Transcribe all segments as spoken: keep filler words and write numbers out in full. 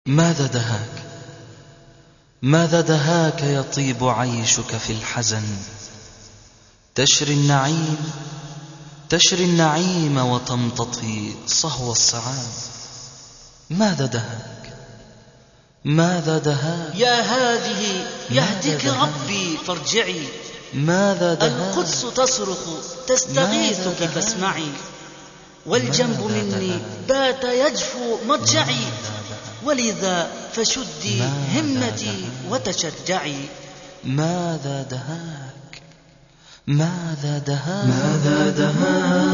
ماذا دهاك ماذا دهاك يطيب عيشك في الحزن؟ تشري النعيم تشري النعيم وتمتطي صهو السعاد. ماذا دهاك ماذا دهاك يا هذه يهديك ربي فارجعي، ماذا دهاك؟ القدس تصرخ تستغيثك فاسمعي، والجنب مني بات يجفو مضجعي، ولذا فشدي همتي وتشجعي. ماذا دهاك ماذا دهاك ماذا دهاك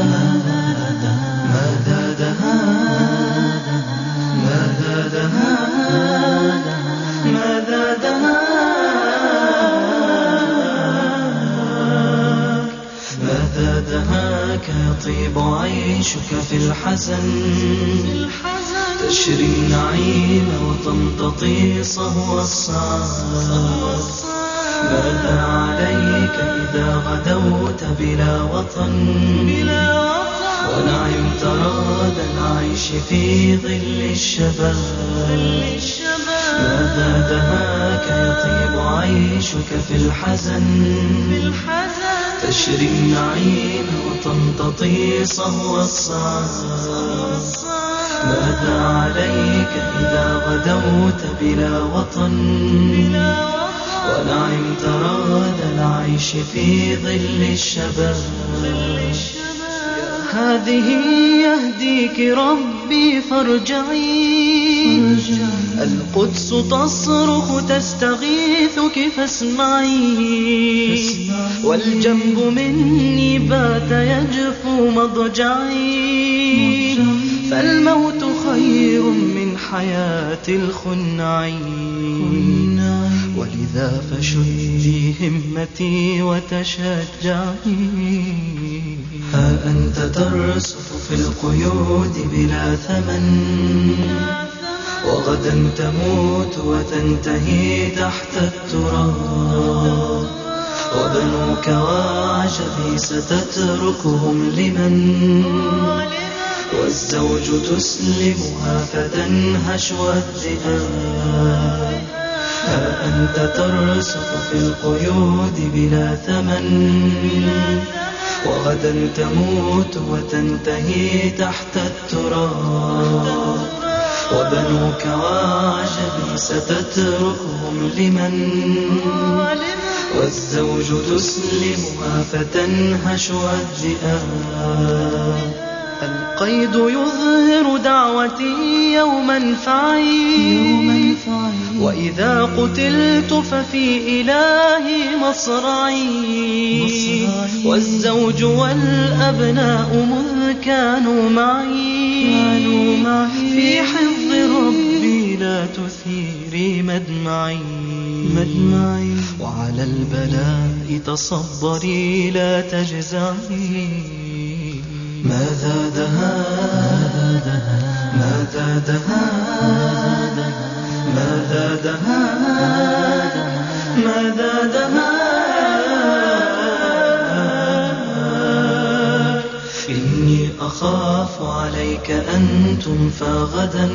ماذا دهاك ماذا دهاك ماذا دهاك ماذا دهاك يطيب عيشك في الحزن، تشري النعيم وتمتطي صهو السعاد. ماذا عليك إذا غدوت بلا وطن، ونعمت راد العيش في ظل الشباب؟ ماذا دهاك يطيب عيشك في الحزن، تشري النعيم وتمتطي صهو السعاد. ماذا عليك إذا غدوت بلا وطن، ونعمت راد العيش في ظل الشباب؟ هذه يهديك ربي فارجعي، القدس تصرخ تستغيثك فاسمعي، والجنب مني بات يجفو مضجعي، فالموت خير من حياة الخنعين، ولذا فشدي همتي وتشجعي. ها أنت ترسف في القيود بلا ثمن، وغدا تموت وتنتهي تحت التراب، وبنوك وعجبي ستتركهم لمن؟ والزوج تسلمها فتنهش الذئاب. ها أنت ترسخ في القيود بلا ثمن، وغدا تموت وتنتهي تحت التراب، وبنوك وعجبي ستتركهم لمن؟ والزوج تسلمها فتنهش الذئاب. القيد يظهر دعوتي يوما فعي، وإذا قتلت ففي إلهي مصرعي، والزوج والأبناء مذ كانوا معي، في حفظ ربي لا تثيري مدمعي، وعلى البلاء تصبري لا تجزعي. ماذا دهاك ماذا دهاك ماذا دهاك ماذا دهاك إني أخاف عليك أن تنفى غدا،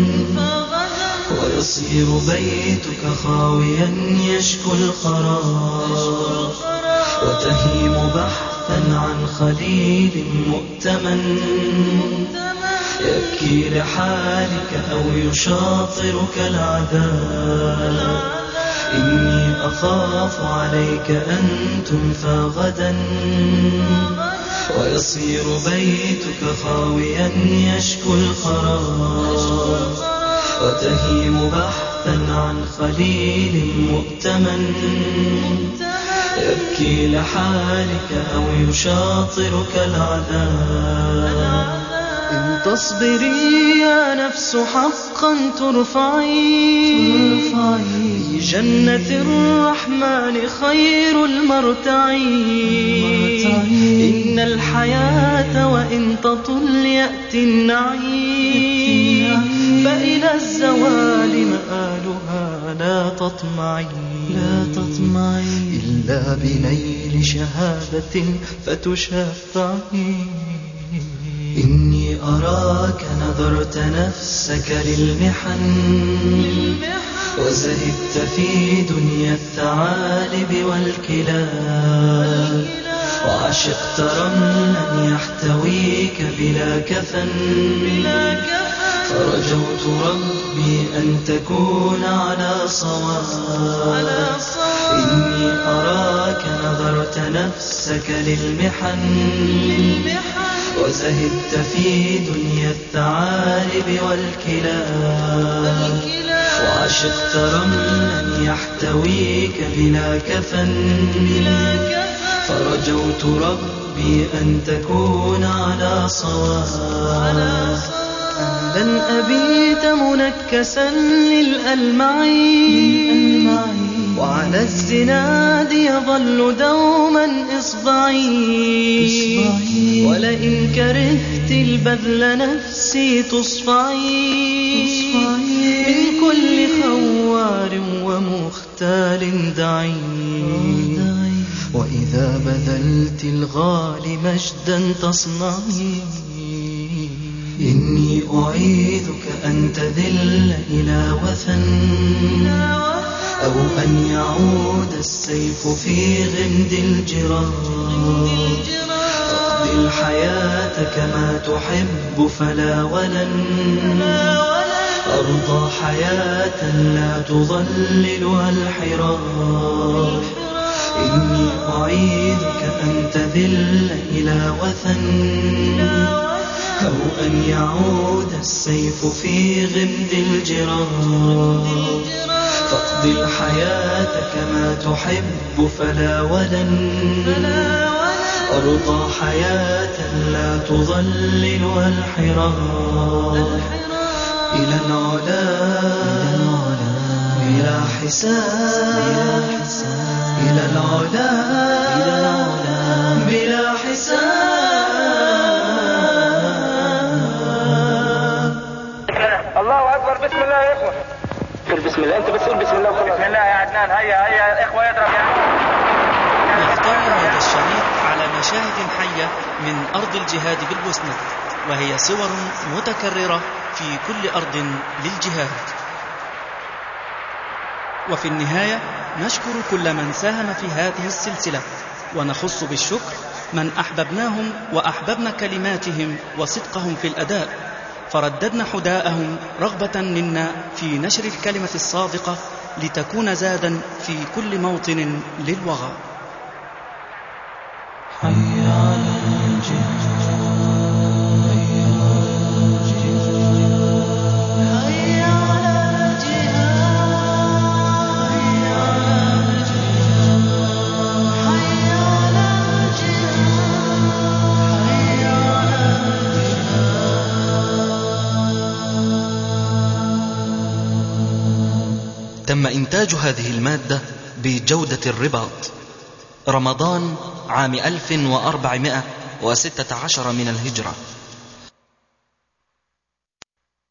ويصير بيتك خاويا يشكو الخراب، وتهيم بحثا عن خليل مؤتمن، يبكي لحالك أو يشاطرك العذاب. إني أخاف عليك أن تنفى غدا، ويصير بيتك خاويا يشكو الخراب، وتهيم بحثا عن خليل مؤتمن، يبكي لحالك أو يشاطرك العذاب. إن تصبري يا نفس حقا ترفعي، جنة الرحمن خير المرتعي. إن الحياة وإن تطل يأتي النعيم، فإلى الزوال مآلها لا تطمعي، لا تطمعي إلا بنيل شهادة فتشفعي. إني أراك نظرت نفسك للمحن وزهدت في دنيا الثعالب والكلاب، وعشقت رملا يحتويك بلا كفن، فرجوت ربي أن تكون على صواب. إني أراك نظرت نفسك للمحن وزهدت في دنيا الثعالب والكلاب، وعشقت رملا يحتويك بلا كفن، فرجوت ربي أن تكون على صواب. لن أبيت منكسا للألمعين، وعلى الزناد يظل دوما إصبعي، ولئن كرهت البذل نفسي تصفعي، من كل خوار ومختال دعي، وإذا بذلت الغالي مجدا تصنعي. إني أعيذك أن تذل إلى وثن، أو أن يعود السيف في غمد الجرار. تقضي الحياة كما تحب فلا ولن أرضى حياة لا تظللها الحرار. إني أعيذك أن تذل إلى وثن، أو أن يعود السيف في غمد الجرار. فاقضي الحياة كما تحب فلا ولن أرضى حياة لا تظللها الحرار. إلى العلا بلا حساب، إلى العلا بلا حساب. الله أكبر. بسم الله يا إخوة. بسم الله. أنت بس قول بسم الله وخلاص. بسم الله يا عدنان. هيا هيا يا إخوة يضرب يعني. نختار هذا الشريط على مشاهد حية من أرض الجهاد بالبوسنة، وهي صور متكررة في كل أرض للجهاد. وفي النهاية نشكر كل من ساهم في هذه السلسلة، ونخص بالشكر من أحببناهم وأحببنا كلماتهم وصدقهم في الأداء، فرددنا حداءهم رغبة منا في نشر الكلمة الصادقة لتكون زادا في كل موطن للوغى. حي على الجهاد، حي على الجهاد، حي على الجهاد، حي على الجهاد، حي على الجهاد، حي على الجهاد. تم إنتاج هذه المادة بجودة الرباط. رمضان عام ألف وأربعمائة وستة عشر من الهجرة.